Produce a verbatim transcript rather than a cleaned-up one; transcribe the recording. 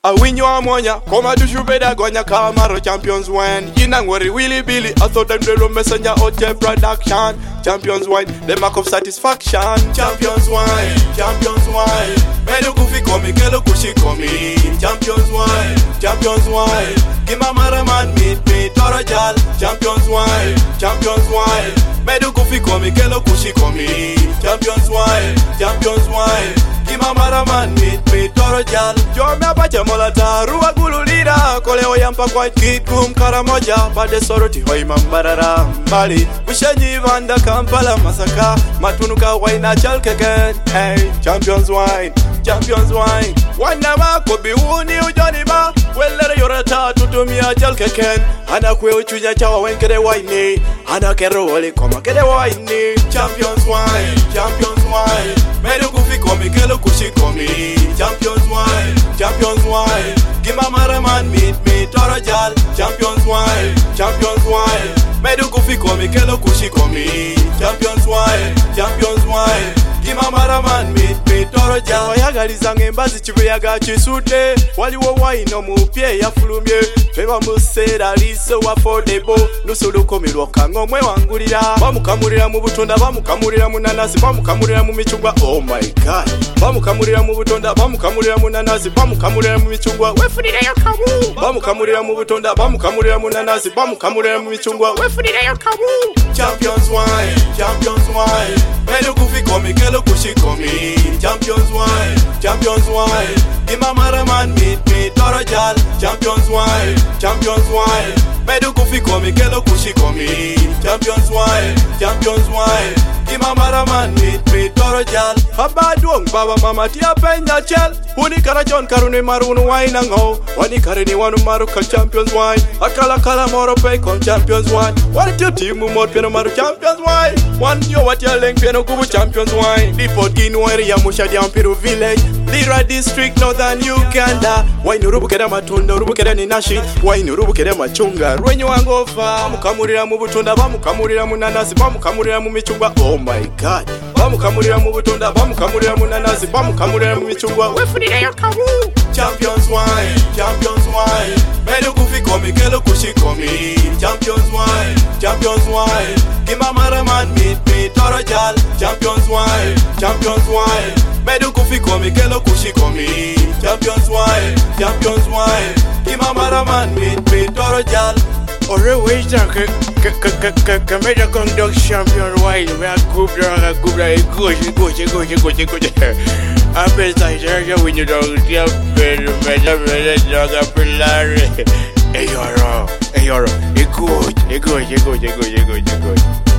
I win you amonya, koma tu shubeda gonya kamaro champions wine. Inangwari willy billy, I thought them the messenger out your production. Champions wine, the mark of satisfaction. Champions wine, champions wine. Medu kufi komi, kelo kushi komi. Champions wine, champions wine. Gima maraman meet me, toro jal. Champions wine, champions wine. Medu kufi komi, kelo kushi komi. Champions wine, champions wine. Gima maraman meet me, toro jal. Jome apache molata, ruwa gululira. Kole oyampa kwa kid kum karamoja. Pade soroti hoi mambarara mbali. Wishenyi vanda Kampala masaka. Matunuka waina chal keken. Hey, champions wine, champions wine. Wana wako biwuni ujoni ba. Welere yorata tutumia chal keken. Hana kwe uchuja chawa wenkere waini. Hana kero wali koma kere waini. Champions wine, champions wine. Medu kufi komi kelo kushi komi. Champions wine, champions wine. Gima maraman meet me toro jal. Champions wine, champions wine. Medu kufi komi kelo kushi komi. Champions wine, champions wine. Gima maraman meet me toro jal. Wayagaliza ngembazi chibuyaga chisude. Waliwo wine omupye yafulumye. Feba musera liso affordable. Nusuluko milwoka ngomwe wangulira. Bamukamurira mu butonda, bamukamurira mu nanasi, bamukamurira mu michungwa. Oh my god. Bamukamurira mu butonda, bamukamurira mu nanasi, bamukamurira mu michungwa. Wefunire yokabu. Bamukamurira mu butonda, bamukamurira mu nanasi, bamukamurira mu michungwa. Wefunire yokabu. Champions wine, champions wine. Medu kufi komi kelo kushi komi. Champions wine, champions wine. Gima maraman meet me toro jal. Champions wine, champions wine. Medu kufi komi kelo kushi komi. Champions wine, champions wine. Gima maraman meet me toro jal. Habadwong baba mama tia penya chel. Huni kara John karuni marunu wine ango. Wani karini wanu maru kal champions wine. Akala kala moro pay kal champions wine. Wani tiu timu mor piano maru champions wine. One yo wat ya leng piano kubu champions wine. Dipot ginweri ya musha di ampiru village. Lira district northern Uganda. Wine urubu keda matunda urubu keda ni nashi. Wine urubu keda machunga. Rwenye wangofa. Bamukamurira mu butunda, bamukamurira mu nanasi, bamukamurira mu michungwa. Oh my god. Bamukamurira mu butunda, bamukamurira mu nanasi, bamukamurira mu michungwa. Wefunire yokabu. Champions wine, champions wine. Medu kufi komi kelo kushi komi. Champions wine, champions wine. Gima maraman meet me toro jal. Champions wine, champions wine. Medu kufi komi kelo kushi komi. Champions wine, champions wine. Gima maraman meet me toro jal. Ore weja ke ke ke ke ke meja conduct champion wine. We a group drag a group drag. Goshi goshi goshi goshi goshi. Apesa Sergio when you don't get better, better, better, joga pelare. Hey yoro, hey yoro, e good, e good, e good, e good, e good, e good.